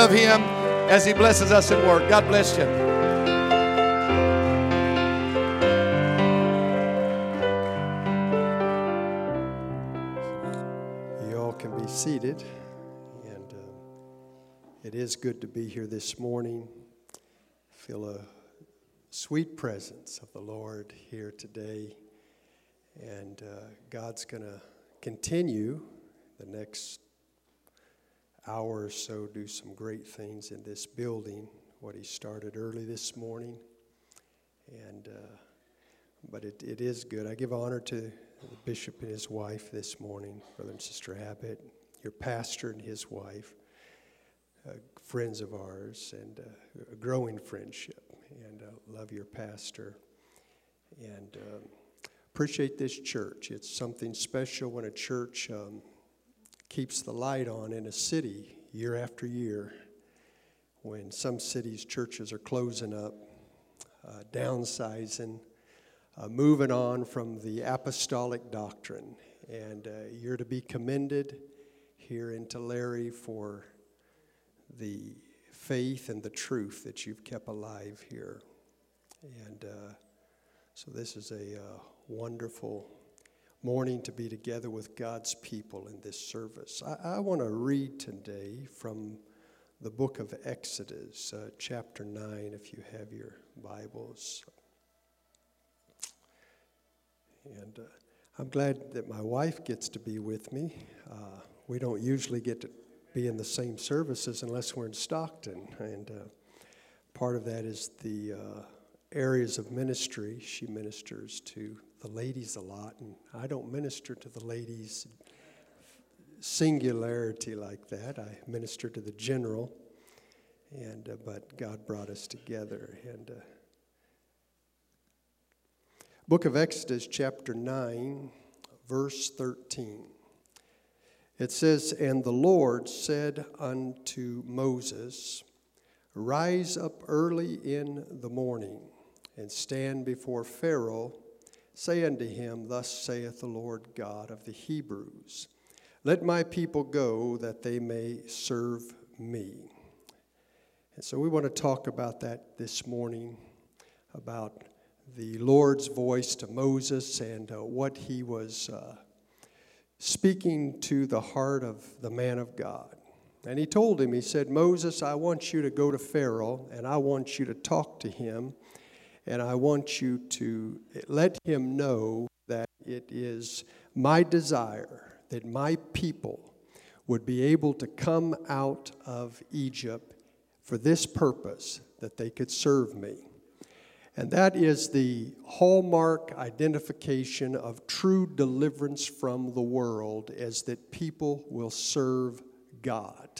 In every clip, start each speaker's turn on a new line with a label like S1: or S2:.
S1: of Him as He blesses us in work. God bless you.
S2: You all can be seated, and it is good to be here this morning. Feel a sweet presence of the Lord here today, and God's going to continue the next hour or so, do some great things in this building, what He started early this morning, and but it is good. I give honor to the bishop and his wife this morning, Brother and Sister Abbott, your pastor and his wife, friends of ours, and a growing friendship. And love your pastor. And appreciate this church. It's something special when a church keeps the light on in a city year after year. When some cities' churches are closing up, downsizing, moving on from the apostolic doctrine. And you're to be commended here in Tulare for the faith and the truth that you've kept alive here. And so this is a wonderful morning to be together with God's people in this service. I want to read today from the book of Exodus, chapter 9, if you have your Bibles. And I'm glad that my wife gets to be with me. We don't usually get to be in the same services unless we're in Stockton, and part of that is the areas of ministry. She ministers to the ladies a lot, and I don't minister to the ladies singularity like that. I minister to the general, and but God brought us together. And book of Exodus, chapter 9, verse 13. It says, "And the Lord said unto Moses, Rise up early in the morning, and stand before Pharaoh. Say unto him, Thus saith the Lord God of the Hebrews, Let my people go, that they may serve me." And so we want to talk about that this morning, about the Lord's voice to Moses and what he was speaking to the heart of the man of God. And he told him, he said, "Moses, I want you to go to Pharaoh, and I want you to talk to him, and I want you to let him know that it is my desire that my people would be able to come out of Egypt for this purpose, that they could serve me." And that is the hallmark identification of true deliverance from the world, is that people will serve God.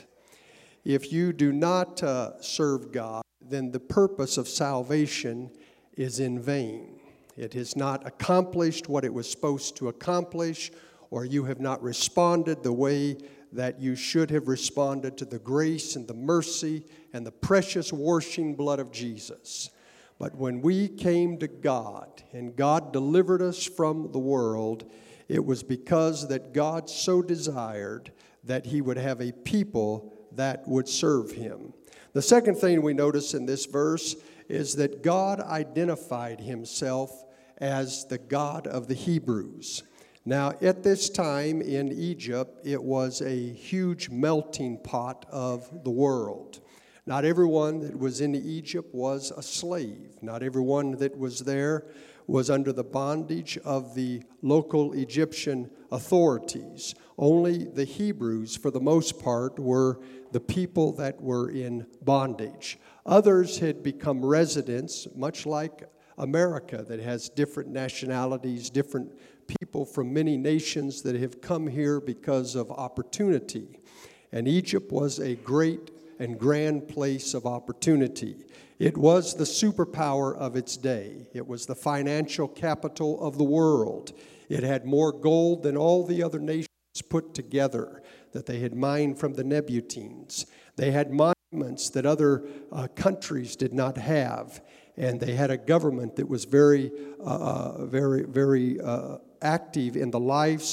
S2: If you do not serve God, then the purpose of salvation is in vain. It has not accomplished what it was supposed to accomplish, or you have not responded the way that you should have responded to the grace and the mercy and the precious washing blood of Jesus. But when we came to God and God delivered us from the world, it was because that God so desired that he would have a people that would serve him. The second thing we notice in this verse is that God identified himself as the God of the Hebrews. Now, at this time in Egypt, it was a huge melting pot of the world. Not everyone that was in Egypt was a slave. Not everyone that was there was under the bondage of the local Egyptian authorities. Only the Hebrews, for the most part, were the people that were in bondage. Others had become residents, much like America, that has different nationalities, different people from many nations that have come here because of opportunity. And Egypt was a great and grand place of opportunity. It was the superpower of its day. It was the financial capital of the world. It had more gold than all the other nations put together that they had mined from the Nebuchadnezzars. They had monuments that other countries did not have. And they had a government that was very active in the lives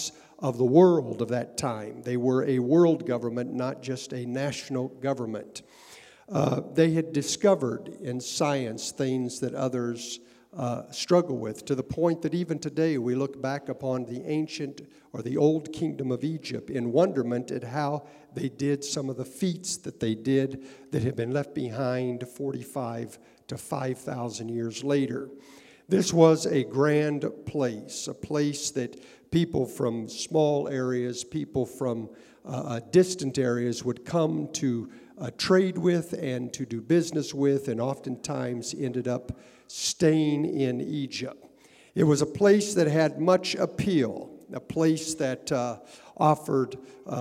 S2: of the world of that time. They were a world government, not just a national government. They had discovered in science things that others struggle with, to the point that even today we look back upon the ancient or the old kingdom of Egypt in wonderment at how they did some of the feats that they did that have been left behind 45 to 5,000 years later. This was a grand place, a place that people from small areas, people from distant areas would come to trade with and to do business with, and oftentimes ended up staying in Egypt. It was a place that had much appeal, a place that offered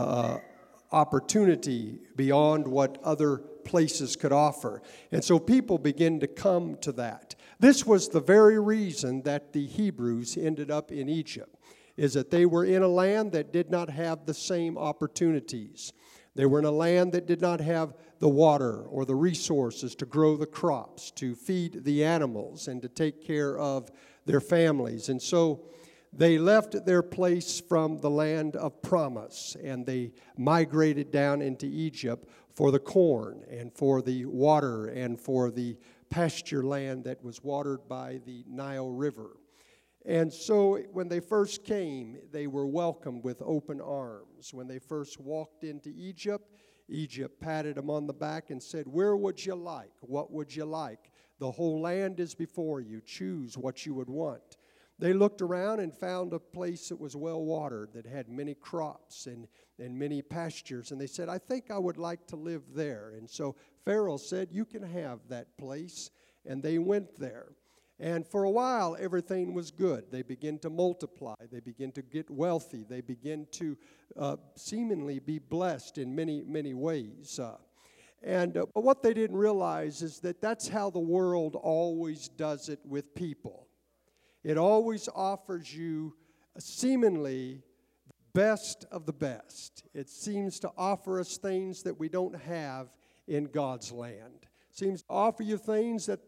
S2: opportunity beyond what other places could offer. And so people began to come to that. This was the very reason that the Hebrews ended up in Egypt, is that they were in a land that did not have the same opportunities. They were in a land that did not have the water or the resources to grow the crops, to feed the animals, and to take care of their families. And so they left their place from the land of promise, and they migrated down into Egypt for the corn and for the water and for the pasture land that was watered by the Nile River. And so when they first came, they were welcomed with open arms. When they first walked into Egypt, Egypt patted them on the back and said, "Where would you like? What would you like? The whole land is before you. Choose what you would want." They looked around and found a place that was well watered, that had many crops and many pastures. And they said, "I think I would like to live there." And so Pharaoh said, "You can have that place." And they went there. And for a while, everything was good. They began to multiply. They began to get wealthy. They began to seemingly be blessed in many, many ways. But what they didn't realize is that that's how the world always does it with people. It always offers you seemingly the best of the best. It seems to offer us things that we don't have in God's land. It seems to offer you things that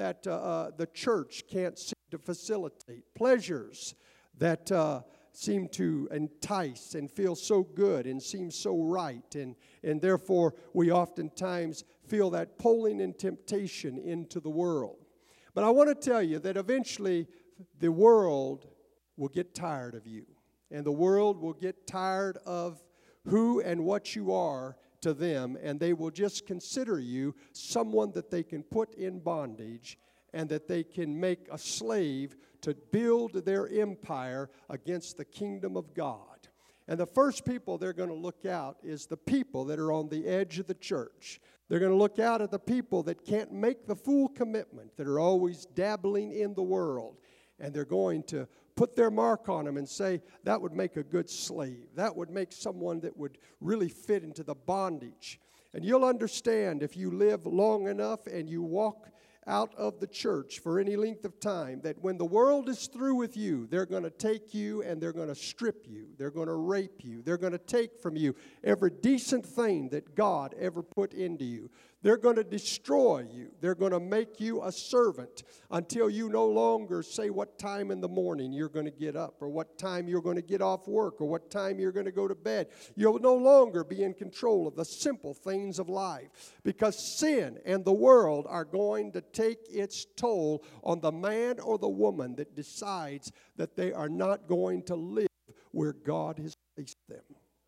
S2: the church can't seem to facilitate. Pleasures that seem to entice and feel so good and seem so right. And therefore, we oftentimes feel that pulling and temptation into the world. But I want to tell you that eventually the world will get tired of you. And the world will get tired of who and what you are to them, and they will just consider you someone that they can put in bondage and that they can make a slave to build their empire against the kingdom of God. And the first people they're going to look out is the people that are on the edge of the church. They're going to look out at the people that can't make the full commitment, that are always dabbling in the world. And they're going to put their mark on them and say, that would make a good slave. That would make someone that would really fit into the bondage. And you'll understand if you live long enough and you walk out of the church for any length of time, that when the world is through with you, they're going to take you and they're going to strip you. They're going to rape you. They're going to take from you every decent thing that God ever put into you. They're going to destroy you. They're going to make you a servant until you no longer say what time in the morning you're going to get up, or what time you're going to get off work, or what time you're going to go to bed. You'll no longer be in control of the simple things of life, because sin and the world are going to take its toll on the man or the woman that decides that they are not going to live where God has placed them.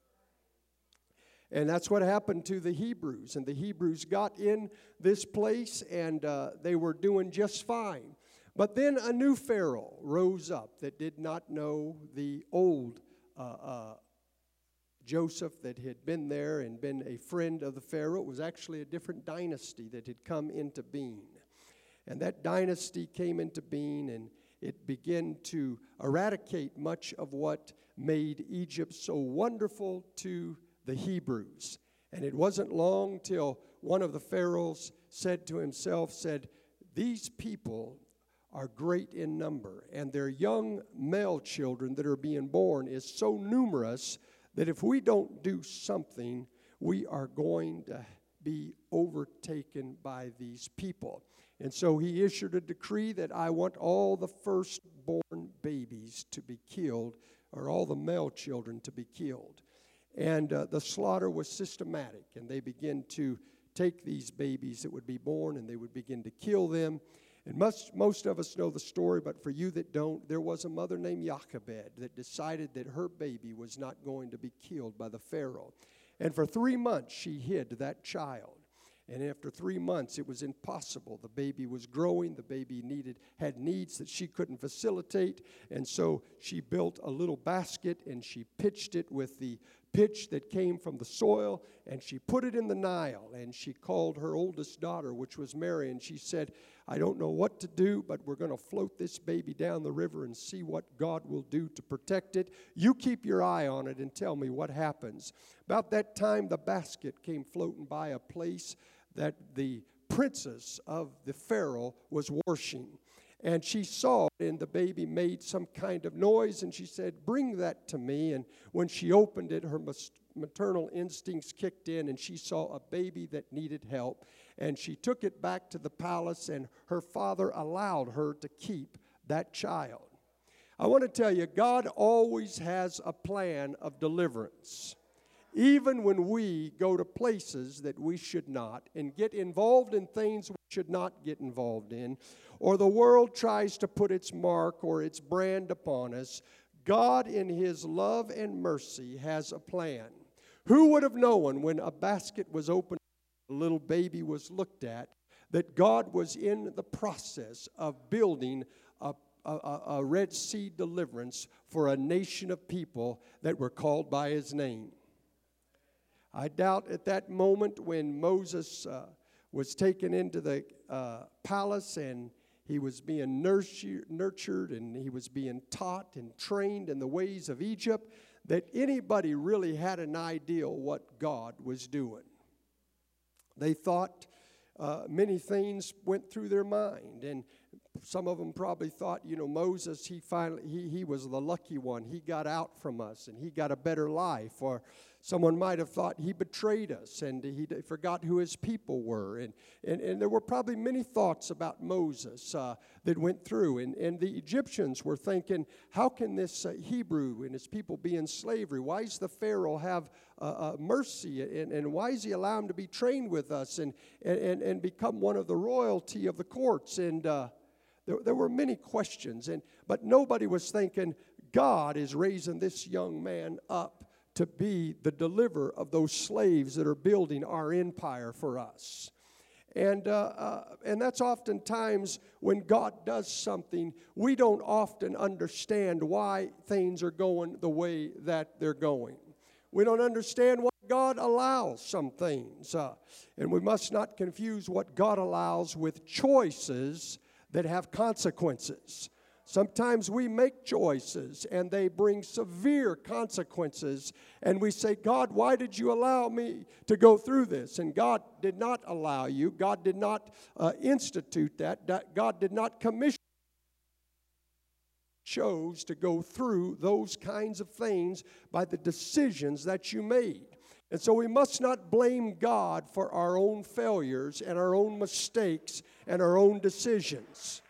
S2: And that's what happened to the Hebrews. And the Hebrews got in this place, and they were doing just fine. But then a new Pharaoh rose up that did not know the old Joseph that had been there and been a friend of the Pharaoh. It was actually a different dynasty that had come into being. And that dynasty came into being, and it began to eradicate much of what made Egypt so wonderful to the Hebrews. And it wasn't long till one of the pharaohs said to himself, "These people are great in number, and their young male children that are being born is so numerous that if we don't do something, we are going to be overtaken by these people." And so he issued a decree that I want all the firstborn babies to be killed or all the male children to be killed. And the slaughter was systematic, and they began to take these babies that would be born, and they would begin to kill them. And most of us know the story, but for you that don't, there was a mother named Jochebed that decided that her baby was not going to be killed by the Pharaoh. And for 3 months, she hid that child. And after 3 months, it was impossible. The baby was growing. The baby had needs that she couldn't facilitate. And so she built a little basket, and she pitched it with the pitch that came from the soil, and she put it in the Nile. And she called her oldest daughter, which was Mary, and she said, I don't know what to do, but we're going to float this baby down the river and see what God will do to protect it. You keep your eye on it and tell me what happens. About that time, the basket came floating by a place that the princess of the Pharaoh was washing. And she saw it, and the baby made some kind of noise, and she said, bring that to me. And when she opened it, her maternal instincts kicked in, and she saw a baby that needed help. And she took it back to the palace, and her father allowed her to keep that child. I want to tell you, God always has a plan of deliverance. Even when we go to places that we should not and get involved in things we should not get involved in, or the world tries to put its mark or its brand upon us, God in His love and mercy has a plan. Who would have known when a basket was opened, a little baby was looked at, that God was in the process of building a Red Sea deliverance for a nation of people that were called by His name? I doubt at that moment when Moses was taken into the palace and he was being nurtured and he was being taught and trained in the ways of Egypt, that anybody really had an idea what God was doing. They thought many things went through their mind, and some of them probably thought, Moses, he was the lucky one. He got out from us and he got a better life. Or someone might have thought he betrayed us and he forgot who his people were. And there were probably many thoughts about Moses that went through. And the Egyptians were thinking, how can this Hebrew and his people be in slavery? Why does the Pharaoh have mercy? And why does he allow him to be trained with us and become one of the royalty of the courts? And there were many questions, but nobody was thinking, God is raising this young man up to be the deliverer of those slaves that are building our empire for us. And that's oftentimes when God does something, we don't often understand why things are going the way that they're going. We don't understand why God allows some things. And we must not confuse what God allows with choices that have consequences. Sometimes we make choices and they bring severe consequences, and we say, God, why did you allow me to go through this? And God did not allow you. God did not institute that. God did not commission. Chose to go through those kinds of things by the decisions that you made. And so we must not blame God for our own failures and our own mistakes and our own decisions.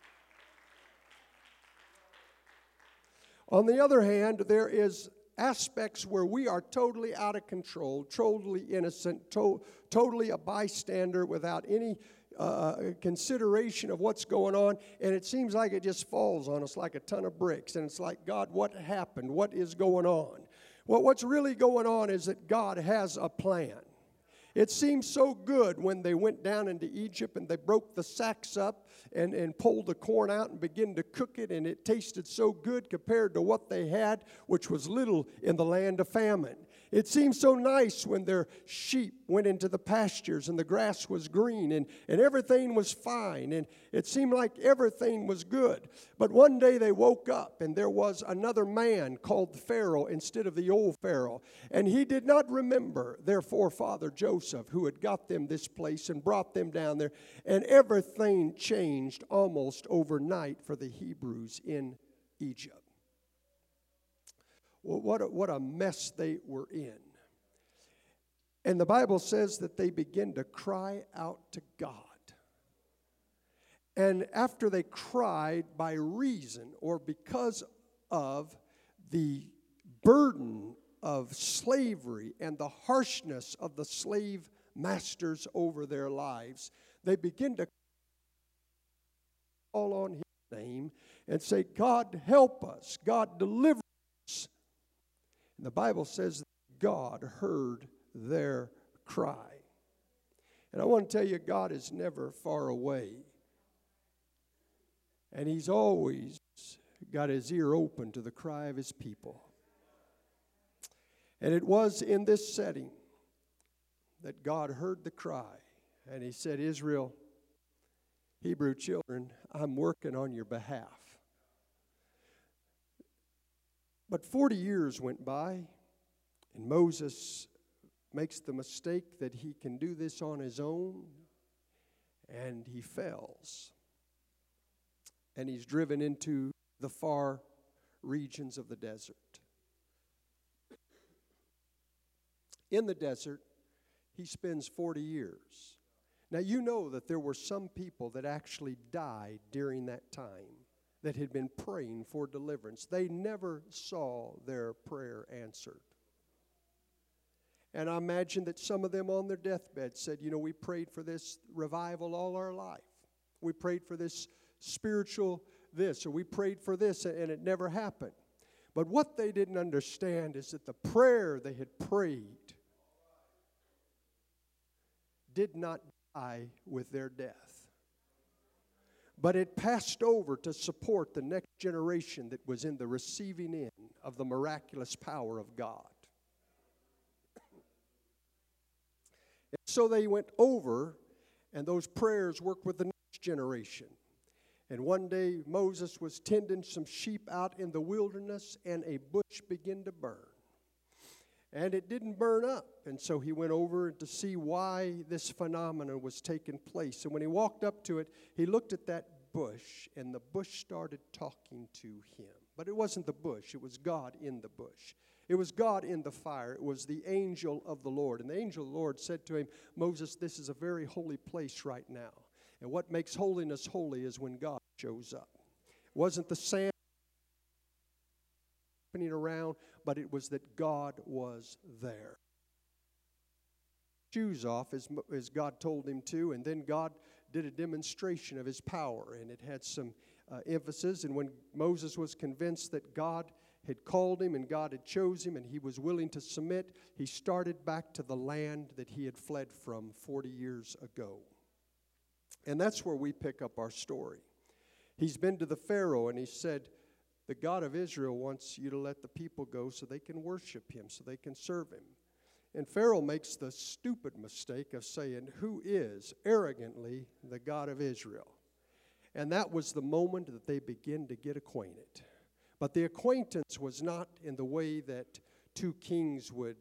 S2: On the other hand, there is aspects where we are totally out of control, totally innocent, totally a bystander without any consideration of what's going on, and it seems like it just falls on us like a ton of bricks, and it's like, God, what happened? What is going on? Well, what's really going on is that God has a plan. It seemed so good when they went down into Egypt and they broke the sacks up and pulled the corn out and began to cook it, and it tasted so good compared to what they had, which was little in the land of famine. It seemed so nice when their sheep went into the pastures and the grass was green and everything was fine, and it seemed like everything was good. But one day they woke up and there was another man called Pharaoh instead of the old Pharaoh. And he did not remember their forefather Joseph, who had got them this place and brought them down there. And everything changed almost overnight for the Hebrews in Egypt. Well, what a mess they were in. And the Bible says that they began to cry out to God. And after they cried by reason or because of, the burden of slavery and the harshness of the slave masters over their lives, they begin to call on His name and say, God, help us. God, deliver us. And the Bible says that God heard their cry. And I want to tell you, God is never far away. And He's always got His ear open to the cry of His people. And it was in this setting that God heard the cry. And He said, Israel, Hebrew children, I'm working on your behalf. But 40 years went by, and Moses makes the mistake that he can do this on his own, and he fails. And he's driven into the far regions of the desert. In the desert, he spends 40 years. Now, you know that there were some people that actually died during that time that had been praying for deliverance. They never saw their prayer answered. And I imagine that some of them on their deathbed said, you know, we prayed for this revival all our life. We prayed for this spiritual this, or we prayed for this, and it never happened. But what they didn't understand is that the prayer they had prayed did not die with their death. But it passed over to support the next generation that was in the receiving end of the miraculous power of God. And so they went over, and those prayers worked with the next generation. And one day Moses was tending some sheep out in the wilderness, and a bush began to burn. And it didn't burn up. And so he went over to see why this phenomenon was taking place. And when he walked up to it, he looked at that bush, and the bush started talking to him. But it wasn't the bush. It was God in the bush. It was God in the fire. It was the angel of the Lord. And the angel of the Lord said to him, Moses, this is a very holy place right now. And what makes holiness holy is when God shows up. It wasn't the sand happening around, but it was that God was there. Shoes off as God told him to, and then God did a demonstration of His power, and it had some emphasis. And when Moses was convinced that God had called him and God had chose him and he was willing to submit, he started back to the land that he had fled from 40 years ago. And that's where we pick up our story. He's been to the Pharaoh and he said, the God of Israel wants you to let the people go so they can worship Him, so they can serve Him. And Pharaoh makes the stupid mistake of saying, who is arrogantly the God of Israel? And that was the moment that they begin to get acquainted. But the acquaintance was not in the way that two kings would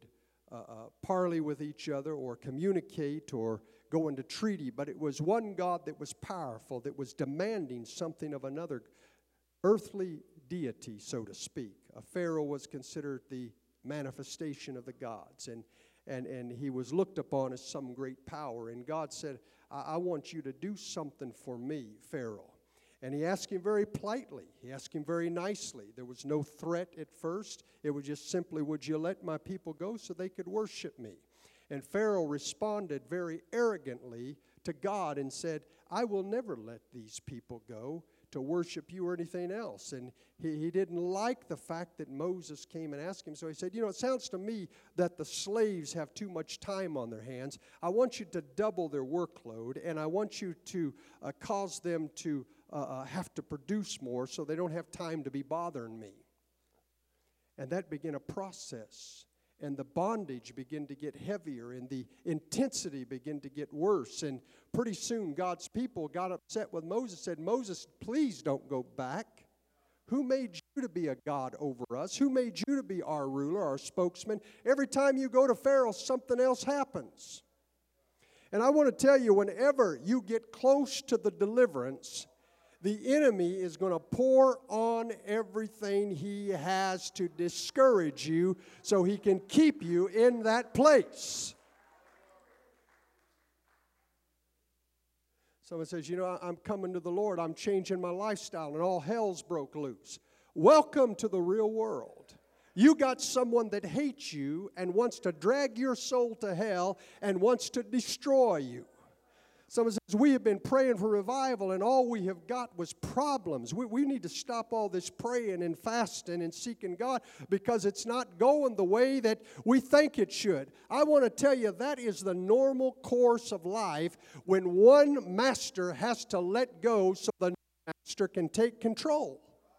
S2: parley with each other or communicate or go into treaty, but it was one God that was powerful, that was demanding something of another earthly deity, so to speak. A Pharaoh was considered the manifestation of the gods, and he was looked upon as some great power. And God said, I want you to do something for me, Pharaoh. And he asked him very politely. He asked him very nicely. There was no threat at first. It was just simply, would you let my people go so they could worship me? And Pharaoh responded very arrogantly to God and said, I will never let these people go to worship you or anything else. And he didn't like the fact that Moses came and asked him. So he said, you know, it sounds to me that the slaves have too much time on their hands. I want you to double their workload, and I want you to cause them to have to produce more so they don't have time to be bothering me. And that began a process. And the bondage began to get heavier, and the intensity began to get worse. And pretty soon God's people got upset with Moses, said, Moses, please don't go back. Who made you to be a God over us? Who made you to be our ruler, our spokesman? Every time you go to Pharaoh, something else happens. And I want to tell you, whenever you get close to the deliverance, the enemy is going to pour on everything he has to discourage you so he can keep you in that place. Someone says, you know, I'm coming to the Lord. I'm changing my lifestyle, and all hell's broke loose. Welcome to the real world. You got someone that hates you and wants to drag your soul to hell and wants to destroy you. Someone says, we have been praying for revival and all we have got was problems. We need to stop all this praying and fasting and seeking God because it's not going the way that we think it should. I want to tell you that is the normal course of life when one master has to let go so the master can take control.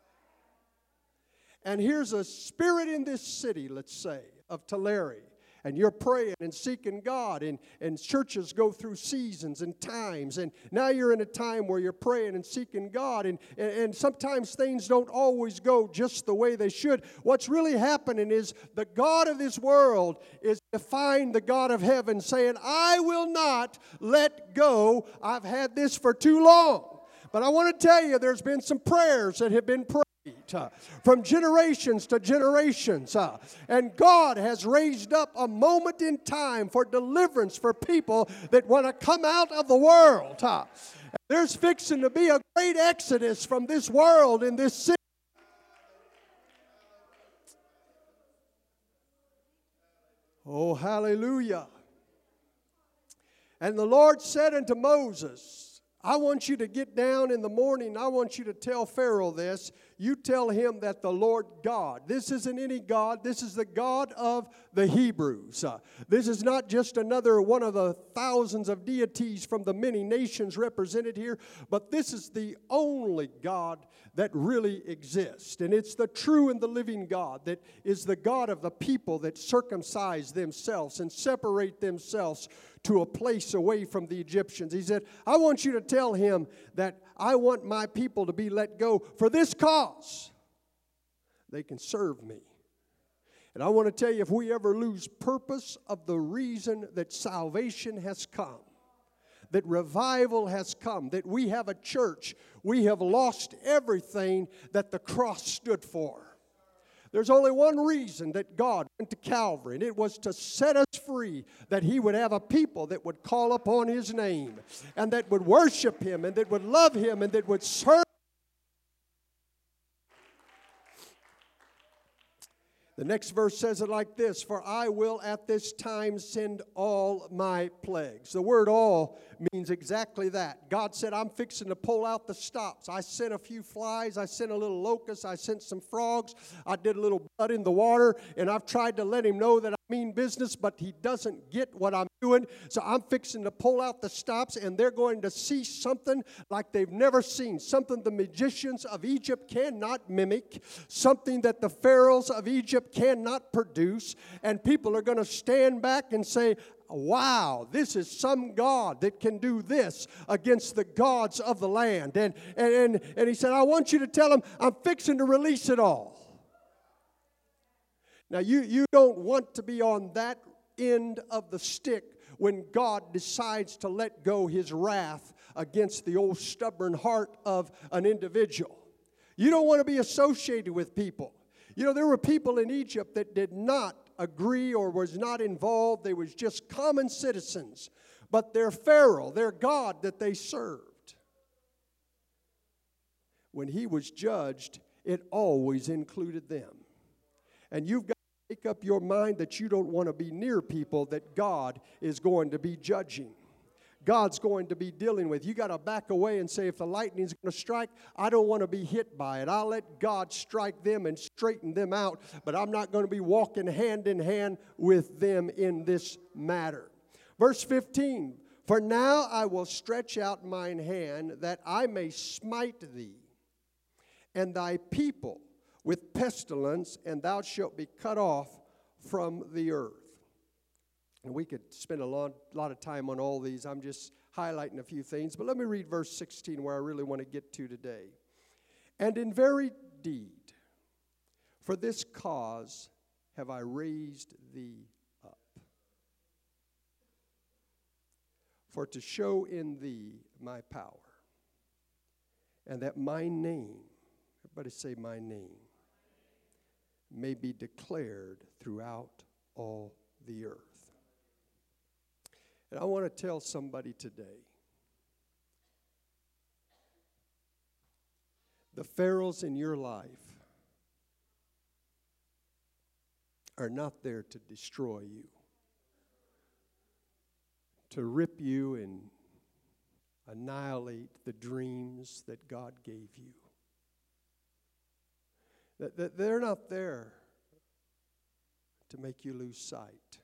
S2: And here's a spirit in this city, let's say, of Tulare. And you're praying and seeking God, and churches go through seasons and times. And now you're in a time where you're praying and seeking God, and sometimes things don't always go just the way they should. What's really happening is the God of this world is defying the God of heaven, saying, I will not let go. I've had this for too long. But I want to tell you, there's been some prayers that have been prayed from generations to generations. And God has raised up a moment in time for deliverance for people that want to come out of the world. There's fixing to be a great exodus from this world in this city. Oh, hallelujah. And the Lord said unto Moses, I want you to get down in the morning. I want you to tell Pharaoh this. You tell him that the Lord God, this isn't any God. This is the God of the Hebrews. This is not just another one of the thousands of deities from the many nations represented here, but this is the only God that really exists. And it's the true and the living God that is the God of the people that circumcise themselves and separate themselves to a place away from the Egyptians. He said, I want you to tell him that I want my people to be let go for this cause. They can serve me. And I want to tell you, if we ever lose purpose of the reason that salvation has come, that revival has come, that we have a church, we have lost everything that the cross stood for. There's only one reason that God went to Calvary, and it was to set us free, that He would have a people that would call upon His name, and that would worship Him, and that would love Him, and that would serve. The next verse says it like this, for I will at this time send all my plagues. The word all means exactly that. God said, I'm fixing to pull out the stops. I sent a few flies. I sent a little locust. I sent some frogs. I did a little blood in the water. And I've tried to let him know that I mean business, but he doesn't get what I'm doing. So I'm fixing to pull out the stops, and they're going to see something like they've never seen. Something the magicians of Egypt cannot mimic. Something that the pharaohs of Egypt cannot produce. And people are going to stand back and say, wow, this is some God that can do this against the gods of the land. And he said, I want you to tell them I'm fixing to release it all. Now, you don't want to be on that end of the stick when God decides to let go His wrath against the old stubborn heart of an individual. You don't want to be associated with people. You know, there were people in Egypt that did not agree or was not involved. They was just common citizens. But their Pharaoh, their God that they served, when he was judged, it always included them. And you've got to make up your mind that you don't want to be near people that God is going to be judging. God's going to be dealing with. You got to back away and say, if the lightning's going to strike, I don't want to be hit by it. I'll let God strike them and straighten them out, but I'm not going to be walking hand in hand with them in this matter. Verse 15, for now I will stretch out mine hand that I may smite thee and thy people with pestilence, and thou shalt be cut off from the earth. And we could spend a lot of time on all these. I'm just highlighting a few things. But let me read verse 16 where I really want to get to today. And in very deed, for this cause have I raised thee up, for to show in thee my power, and that my name, everybody say my name, may be declared throughout all the earth. And I want to tell somebody today, the pharaohs in your life are not there to destroy you, to rip you and annihilate the dreams that God gave you. That they're not there to make you lose sight.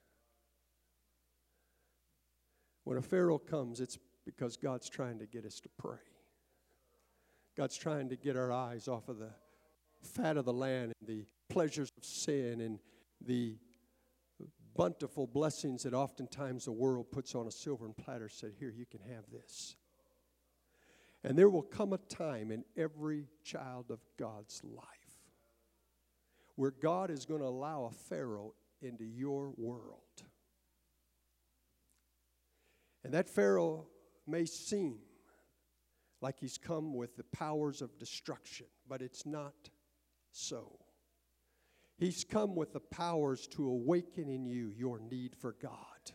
S2: When a Pharaoh comes, it's because God's trying to get us to pray. God's trying to get our eyes off of the fat of the land and the pleasures of sin and the bountiful blessings that oftentimes the world puts on a silver platter, said, here, you can have this. And there will come a time in every child of God's life where God is going to allow a Pharaoh into your world. And that Pharaoh may seem like he's come with the powers of destruction, but it's not so. He's come with the powers to awaken in you your need for God.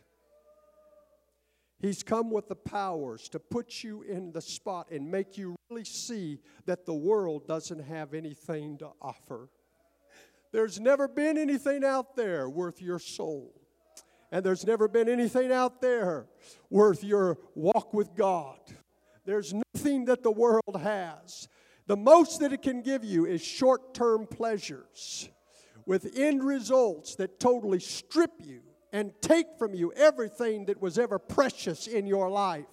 S2: He's come with the powers to put you in the spot and make you really see that the world doesn't have anything to offer. There's never been anything out there worth your soul. And there's never been anything out there worth your walk with God. There's nothing that the world has. The most that it can give you is short-term pleasures with end results that totally strip you and take from you everything that was ever precious in your life.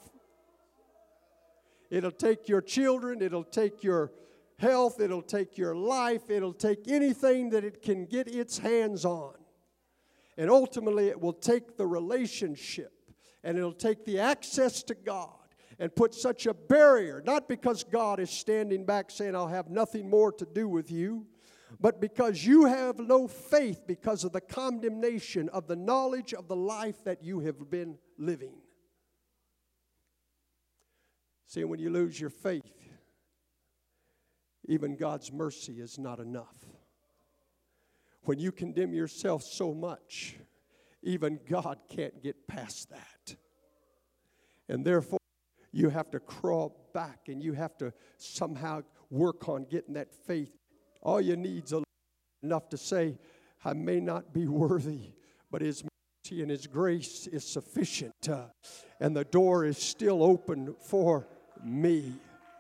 S2: It'll take your children, it'll take your health, it'll take your life, it'll take anything that it can get its hands on. And ultimately it will take the relationship and it'll take the access to God and put such a barrier, not because God is standing back saying, I'll have nothing more to do with you, but because you have no faith because of the condemnation of the knowledge of the life that you have been living. See, when you lose your faith, even God's mercy is not enough. When you condemn yourself so much, even God can't get past that. And therefore, you have to crawl back and you have to somehow work on getting that faith. All you need is enough to say, I may not be worthy, but His mercy and His grace is sufficient. And the door is still open for me.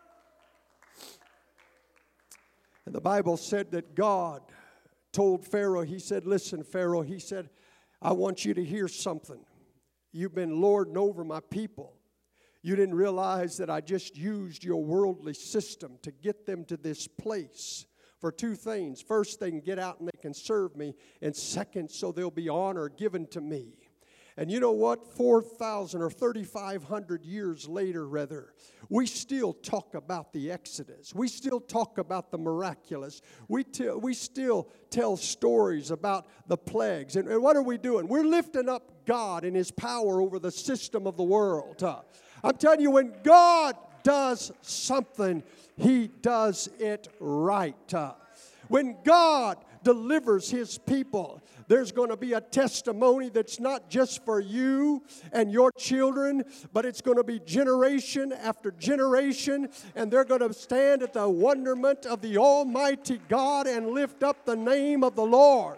S2: And the Bible said that God told Pharaoh, He said, listen, Pharaoh, He said, I want you to hear something. You've been lording over my people. You didn't realize that I just used your worldly system to get them to this place for two things. First, they can get out and they can serve me. And second, so there'll be honor given to me. And you know what? 4,000 or 3,500 years later, rather, we still talk about the Exodus. We still talk about the miraculous. We still tell stories about the plagues. And what are we doing? We're lifting up God and His power over the system of the world. I'm telling you, when God does something, He does it right. When God delivers His people, there's going to be a testimony that's not just for you and your children, but it's going to be generation after generation, and they're going to stand at the wonderment of the Almighty God and lift up the name of the Lord.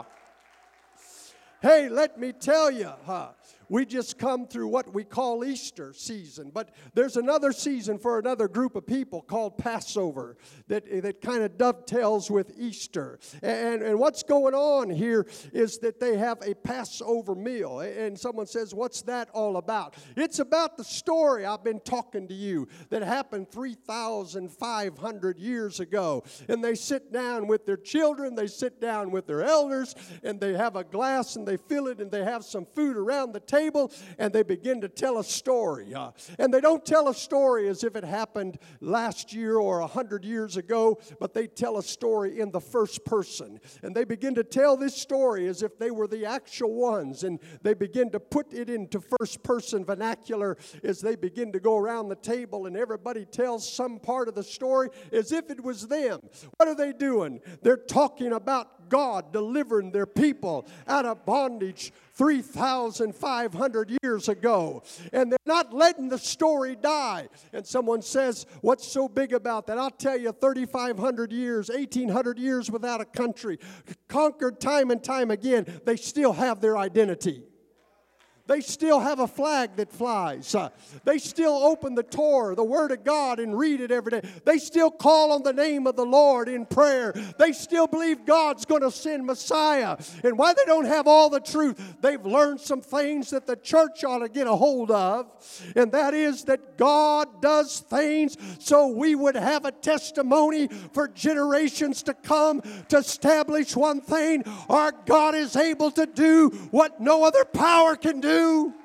S2: Hey, let me tell you, we just come through what we call Easter season, but there's another season for another group of people called Passover that kind of dovetails with Easter. And what's going on here is that they have a Passover meal. And someone says, what's that all about? It's about the story I've been talking to you that happened 3,500 years ago. And they sit down with their children, they sit down with their elders, and they have a glass and they fill it and they have some food around the table and they begin to tell a story. And they don't tell a story as if it happened last year or 100 years ago, but they tell a story in the first person. And they begin to tell this story as if they were the actual ones. And they begin to put it into first person vernacular as they begin to go around the table and everybody tells some part of the story as if it was them. What are they doing? They're talking about God delivering their people out of bondage 3,500 years ago. And they're not letting the story die. And someone says, what's so big about that? I'll tell you, 3,500 years, 1,800 years without a country, conquered time and time again, they still have their identity. They still have a flag that flies. They still open the Torah, the Word of God, and read it every day. They still call on the name of the Lord in prayer. They still believe God's going to send Messiah. And why they don't have all the truth, they've learned some things that the church ought to get a hold of. And that is that God does things so we would have a testimony for generations to come to establish one thing. Our God is able to do what no other power can do.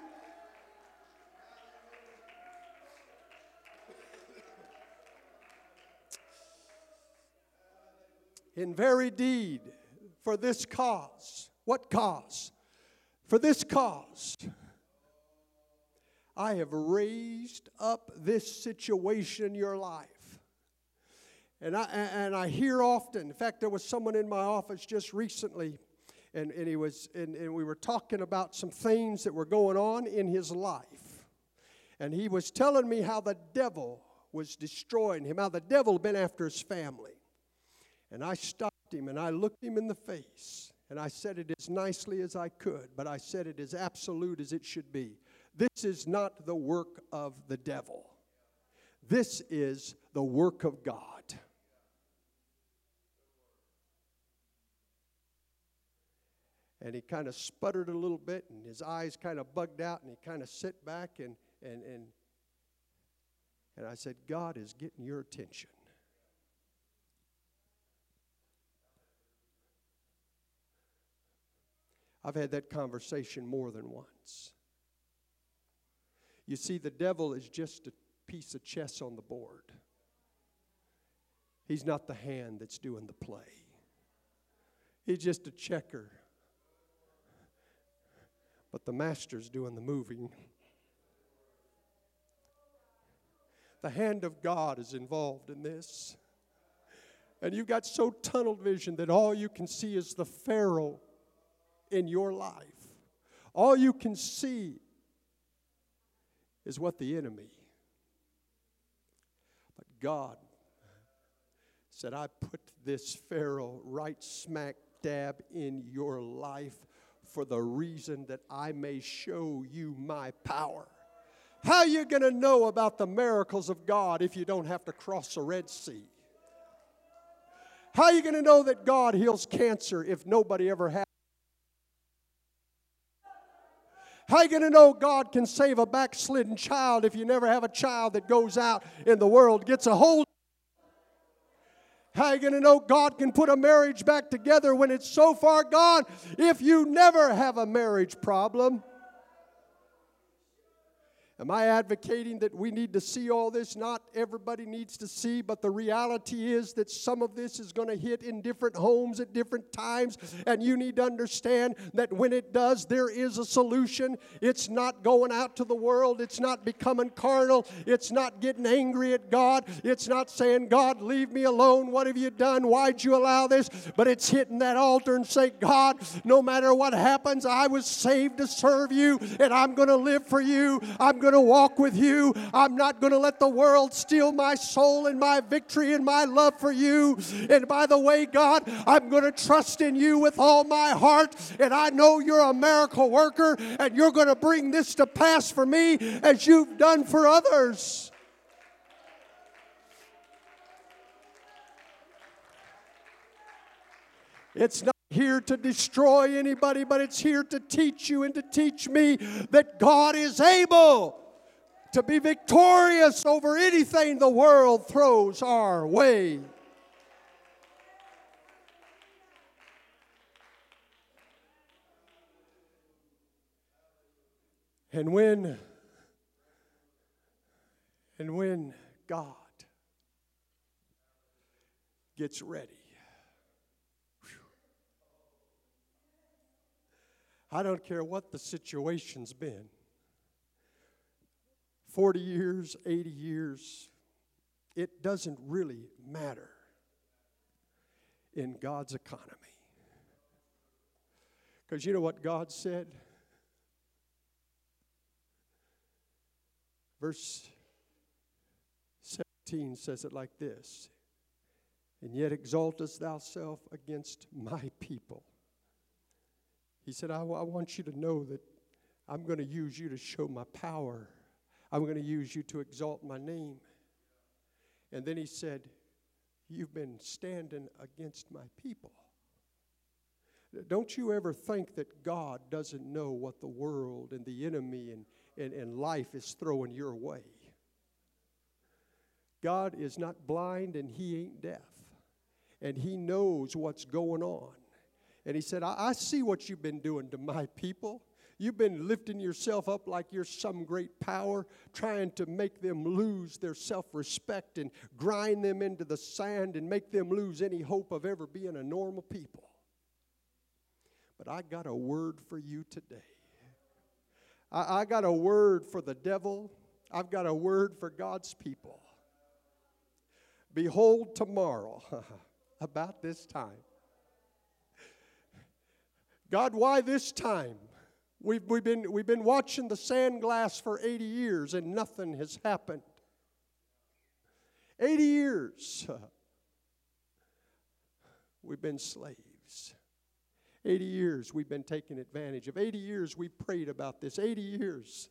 S2: In very deed, for this cause. What cause? For this cause, I have raised up this situation in your life. And I hear often, in fact, there was someone in my office just recently, and we were talking about some things that were going on in his life. And he was telling me how the devil was destroying him, how the devil had been after his family. And I stopped him and I looked him in the face. And I said it as nicely as I could, but I said it as absolute as it should be. This is not the work of the devil. This is the work of God. And he kind of sputtered a little bit, and his eyes kind of bugged out, and he kind of sit back, and I said, God is getting your attention. I've had that conversation more than once. You see, the devil is just a piece of chess on the board. He's not the hand that's doing the play. He's just a checker. But the master's doing the moving. The hand of God is involved in this. And you've got so tunnel vision that all you can see is the Pharaoh in your life. All you can see is what the enemy. But God said, I put this Pharaoh right smack dab in your life for the reason that I may show you my power. How are you going to know about the miracles of God if you don't have to cross the Red Sea? How are you going to know that God heals cancer if nobody ever has? How are you going to know God can save a backslidden child if you never have a child that goes out in the world, gets a hold? How are you going to know God can put a marriage back together when it's so far gone if you never have a marriage problem? Am I advocating that we need to see all this? Not everybody needs to see, but the reality is that some of this is going to hit in different homes at different times, and you need to understand that when it does, there is a solution. It's not going out to the world. It's not becoming carnal. It's not getting angry at God. It's not saying, God, leave me alone. What have you done? Why'd you allow this? But it's hitting that altar and say, God, no matter what happens, I was saved to serve you, and I'm going to live for you. I'm going to walk with you. I'm not going to let the world steal my soul and my victory and my love for you. And by the way, God, I'm going to trust in you with all my heart. And I know you're a miracle worker, and you're going to bring this to pass for me as you've done for others. It's not here to destroy anybody, but it's here to teach you and to teach me that God is able to be victorious over anything the world throws our way. And when God gets ready, I don't care what the situation's been. 40 years, 80 years, it doesn't really matter in God's economy. Because you know what God said? Verse 17 says it like this. And yet exaltest thyself against my people. He said, I want you to know that I'm going to use you to show my power. I'm going to use you to exalt my name. And then he said, you've been standing against my people. Don't you ever think that God doesn't know what the world and the enemy and life is throwing your way. God is not blind and he ain't deaf. And he knows what's going on. And he said, I see what you've been doing to my people. You've been lifting yourself up like you're some great power, trying to make them lose their self-respect and grind them into the sand and make them lose any hope of ever being a normal people. But I got a word for you today. I got a word for the devil. I've got a word for God's people. Behold, tomorrow, about this time. God, why this time? We've been watching the sand glass for 80 years and nothing has happened. 80 years. We've been slaves. 80 years we've been taken advantage of. 80 years we prayed about this. 80 years.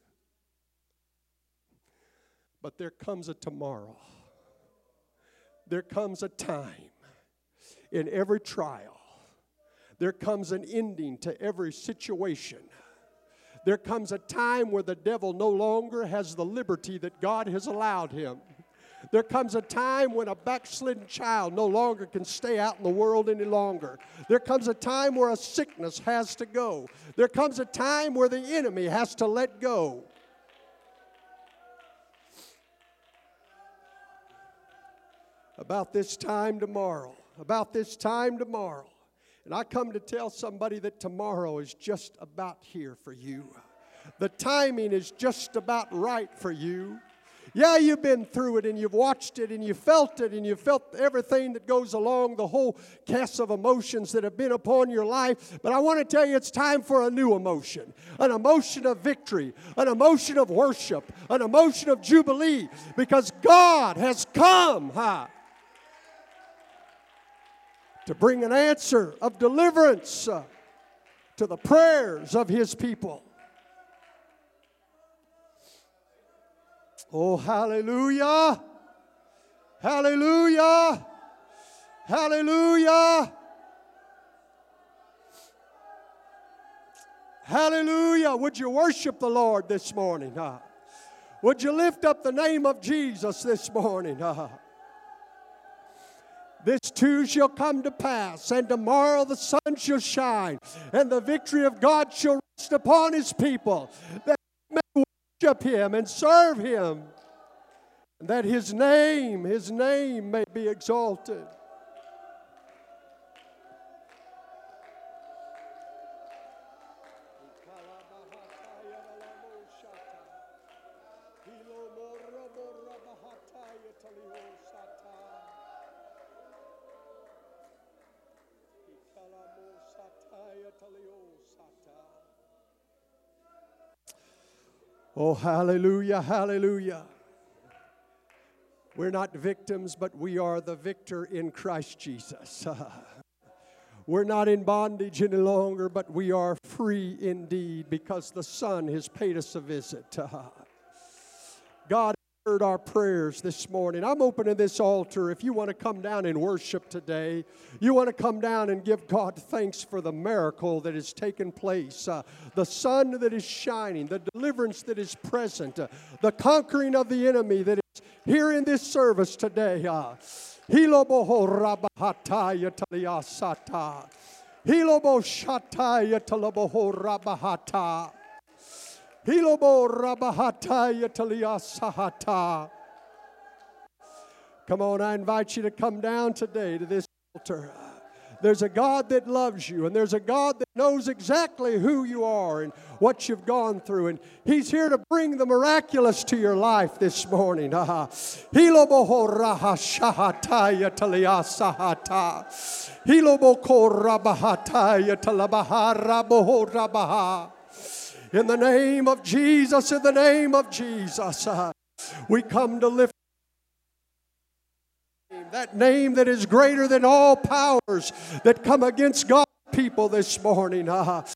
S2: But there comes a tomorrow. There comes a time in every trial. There comes an ending to every situation. There comes a time where the devil no longer has the liberty that God has allowed him. There comes a time when a backslidden child no longer can stay out in the world any longer. There comes a time where a sickness has to go. There comes a time where the enemy has to let go. About this time tomorrow. About this time tomorrow. And I come to tell somebody that tomorrow is just about here for you. The timing is just about right for you. Yeah, you've been through it and you've watched it and you felt it and you felt everything that goes along, the whole cast of emotions that have been upon your life. But I want to tell you it's time for a new emotion. An emotion of victory. An emotion of worship. An emotion of jubilee. Because God has come to bring an answer of deliverance to the prayers of His people. Oh, hallelujah! Hallelujah! Hallelujah! Hallelujah! Would you worship the Lord this morning? Would you lift up the name of Jesus this morning? This too shall come to pass, and tomorrow the sun shall shine, and the victory of God shall rest upon His people, that they may worship Him and serve Him, and that His name may be exalted. Oh, hallelujah, hallelujah. We're not victims, but we are the victor in Christ Jesus. We're not in bondage any longer, but we are free indeed because the Son has paid us a visit. God heard our prayers this morning. I'm opening this altar. If you want to come down and worship today, you want to come down and give God thanks for the miracle that has taken place, the sun that is shining, the deliverance that is present, the conquering of the enemy that is here in this service today. Hilobo rabahataya taliyasata. Hilobo shataya talaboho rabahata. Hilobo rabahataya taliyasahata. Come on, I invite you to come down today to this altar. There's a God that loves you, and there's a God that knows exactly who you are and what you've gone through. And He's here to bring the miraculous to your life this morning. In the name of Jesus, in the name of Jesus, we come to lift that name that is greater than all powers that come against God's people this morning. Hallelujah,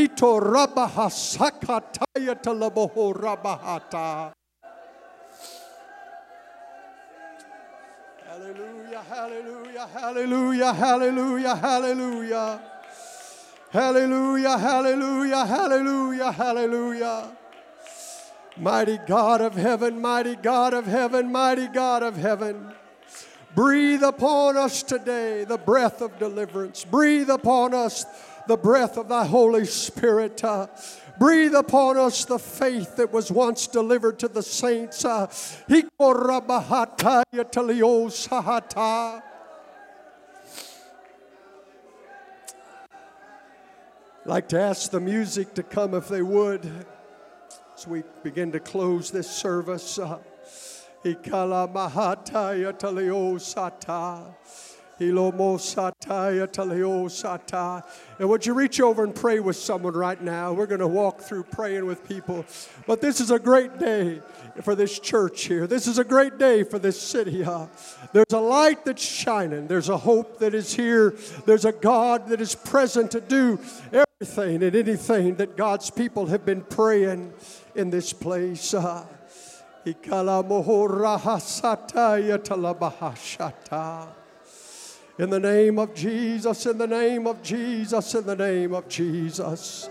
S2: hallelujah, hallelujah, hallelujah, hallelujah. Hallelujah, hallelujah, hallelujah, hallelujah. Mighty God of heaven, mighty God of heaven, mighty God of heaven. Breathe upon us today the breath of deliverance. Breathe upon us the breath of Thy Holy Spirit. Breathe upon us the faith that was once delivered to the saints. I'd like to ask the music to come if they would as we begin to close this service. And would you reach over and pray with someone right now? We're going to walk through praying with people. But this is a great day for this church here. This is a great day for this city. There's a light that's shining. There's a hope that is here. There's a God that is present to do everything and anything that God's people have been praying in this place. In the name of Jesus, in the name of Jesus, in the name of Jesus.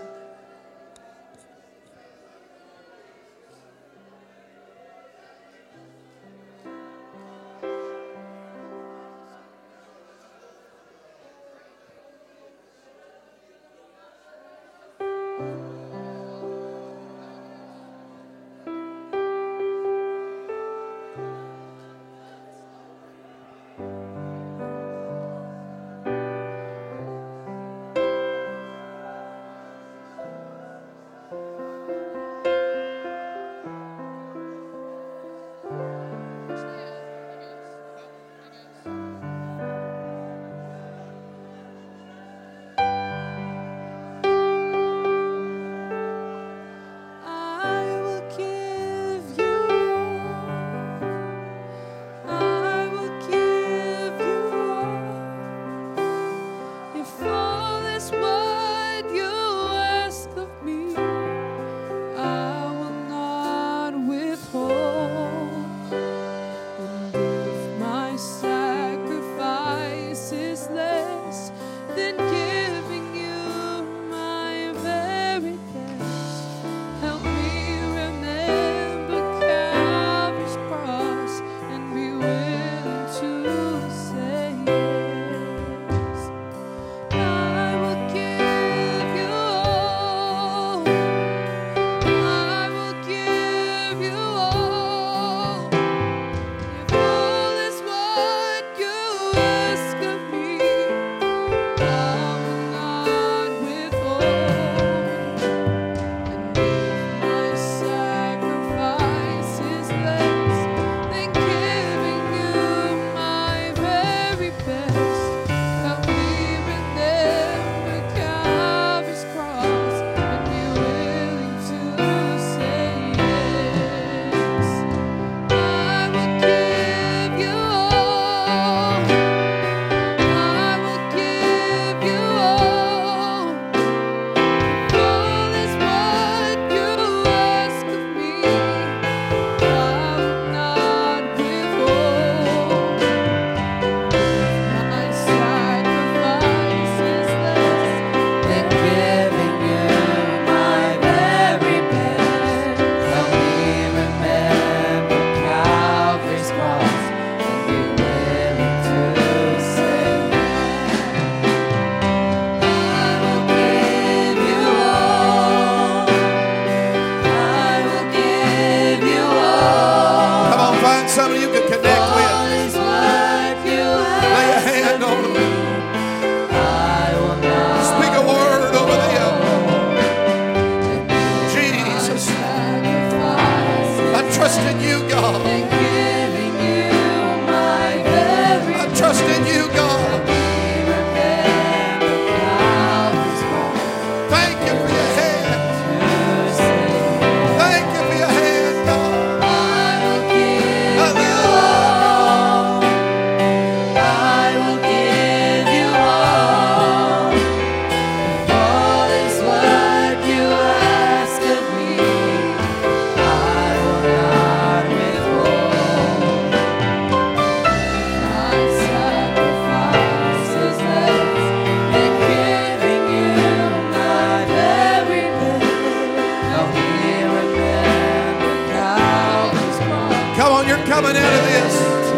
S1: Come on, you're coming out of this.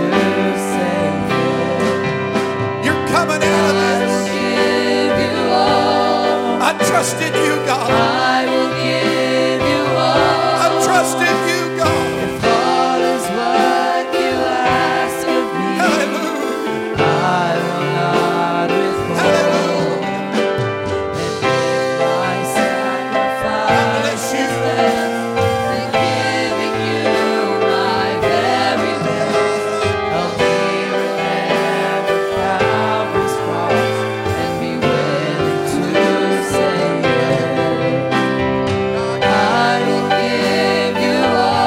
S1: You're coming out of this. I trust in you, God.
S3: I will give you all.
S1: I trust in you, God.
S3: If all is what you ask of me,
S1: Hallelujah.
S3: I will not withhold.
S1: Hallelujah.
S3: And if my sacrifice is less than giving you my very best, I'll kneel at Calvary's cross and be willing to say yes. I will give you all.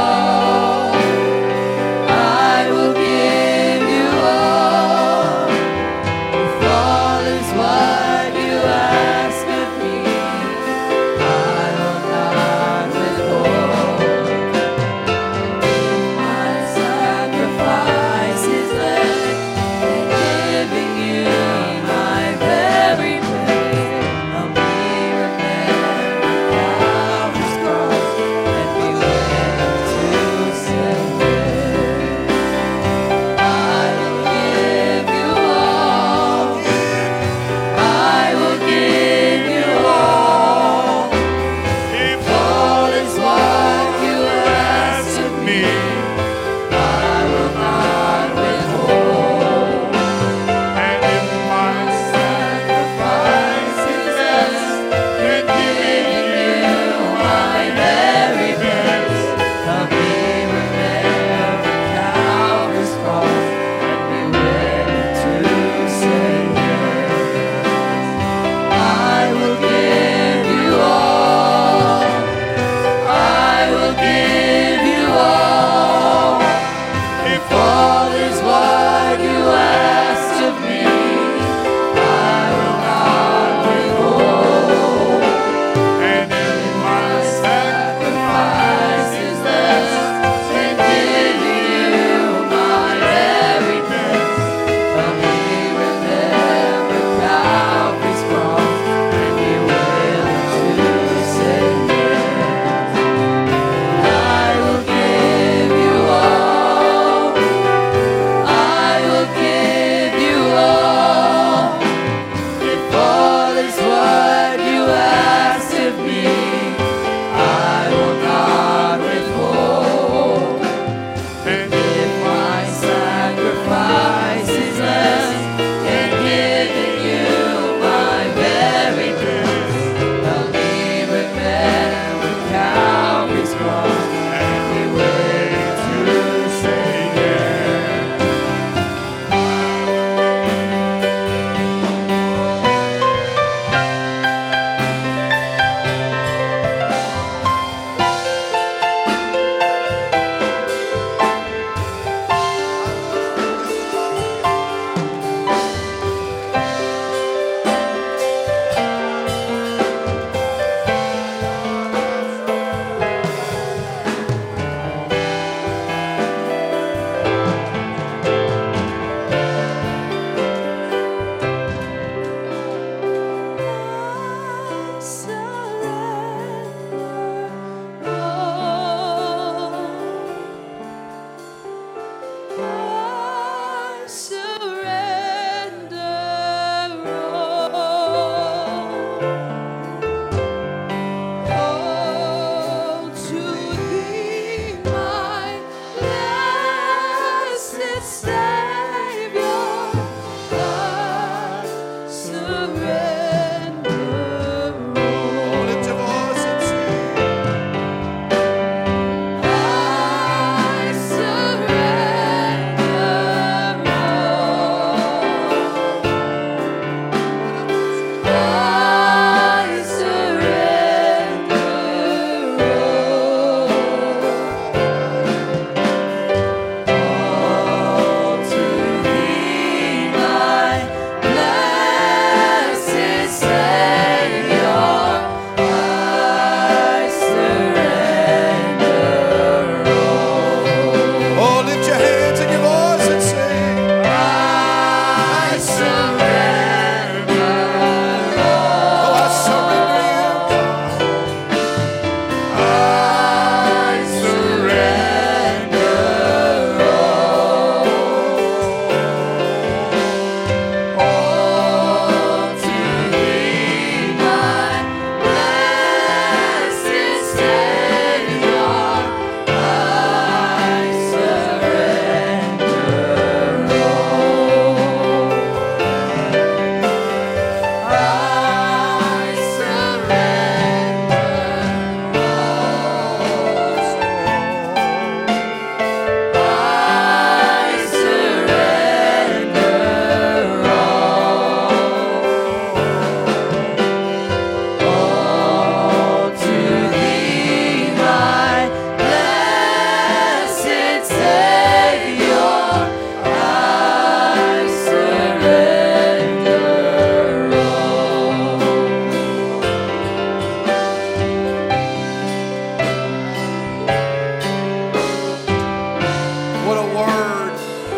S1: What a word.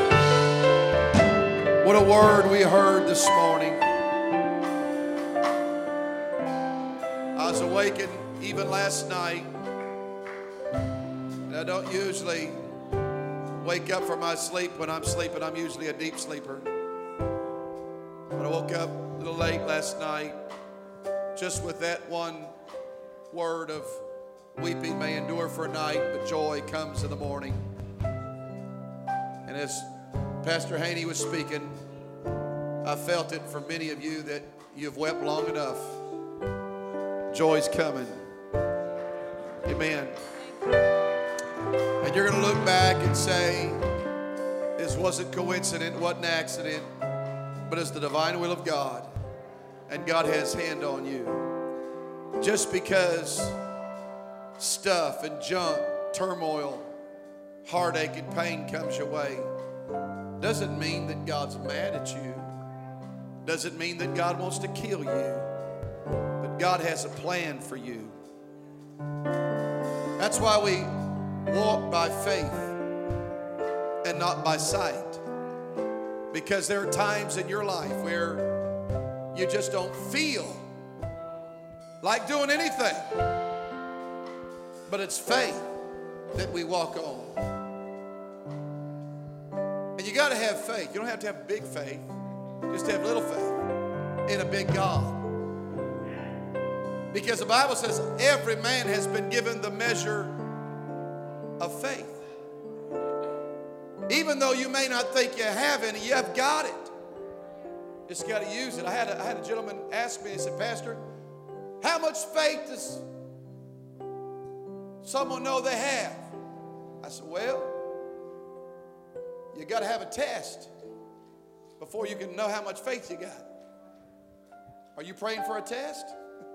S1: What a word we heard this morning. I was awakened even last night. And I don't usually wake up from my sleep when I'm sleeping. I'm usually a deep sleeper. But I woke up a little late last night just with that one word of weeping may endure for a night, but joy comes in the morning. And as Pastor Haney was speaking, I felt it for many of you that you've wept long enough. Joy's coming. Amen. And you're going to look back and say, this wasn't coincident, wasn't accident, but it's the divine will of God. And God has hand on you. Just because stuff and junk, turmoil, heartache and pain comes your way doesn't mean that God's mad at you. Doesn't mean that God wants to kill you. But God has a plan for you. That's why we walk by faith and not by sight. Because there are times in your life where you just don't feel like doing anything. But it's faith that we walk on. And you got to have faith. You don't have to have big faith. Just have little faith in a big God. Because the Bible says every man has been given the measure of faith. Even though you may not think you have any, you have got it. Just got to use it. I had a gentleman ask me, he said, Pastor, how much faith does someone know they have? I said, well, you got to have a test before you can know how much faith you got. Are you praying for a test?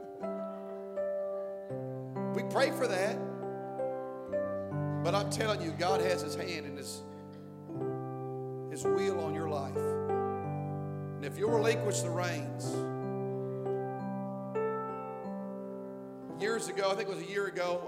S1: We pray for that. But I'm telling you, God has his hand in his wheel on your life. And if you relinquish the reins, years ago, I think it was a year ago,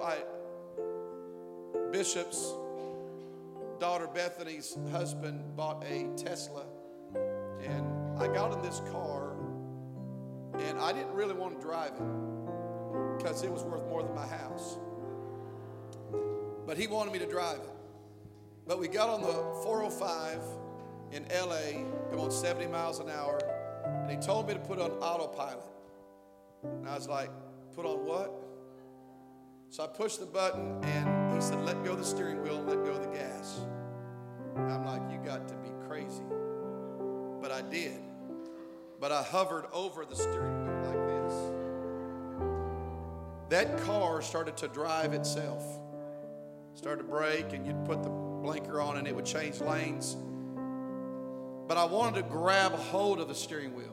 S1: Bishop's daughter Bethany's husband bought a Tesla, and I got in this car, and I didn't really want to drive it because it was worth more than my house. But he wanted me to drive it. But we got on the 405 in LA, going 70 miles an hour, and he told me to put on autopilot. And I was like, put on what? So I pushed the button, and he said, let go of the steering wheel and let go of the gas. And I'm like, you got to be crazy. But I did. But I hovered over the steering wheel like this. That car started to drive itself. Started to brake, and you'd put the blinker on, and it would change lanes. But I wanted to grab hold of the steering wheel.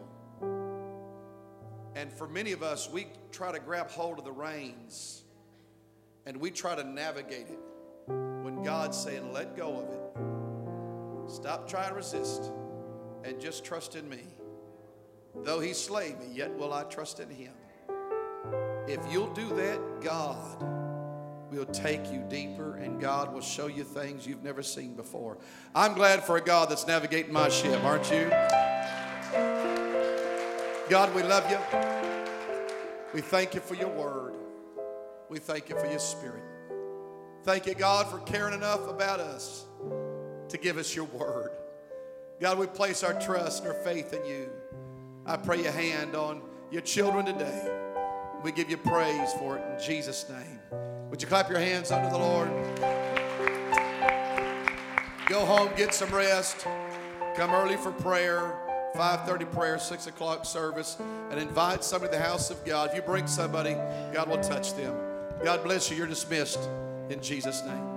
S1: And for many of us, we try to grab hold of the reins, and we try to navigate it when God's saying, let go of it. Stop trying to resist and just trust in me. Though he slay me, yet will I trust in him. If you'll do that, God will take you deeper, and God will show you things you've never seen before. I'm glad for a God that's navigating my ship, aren't you? God, we love you. We thank you for your word. We thank you for your spirit. Thank you, God, for caring enough about us to give us your word. God, we place our trust and our faith in you. I pray your hand on your children today. We give you praise for it in Jesus' name. Would you clap your hands unto the Lord? Go home, get some rest. Come early for prayer. 5:30 prayer, 6 o'clock service. And invite somebody to the house of God. If you bring somebody, God will touch them. God bless you. You're dismissed in Jesus' name.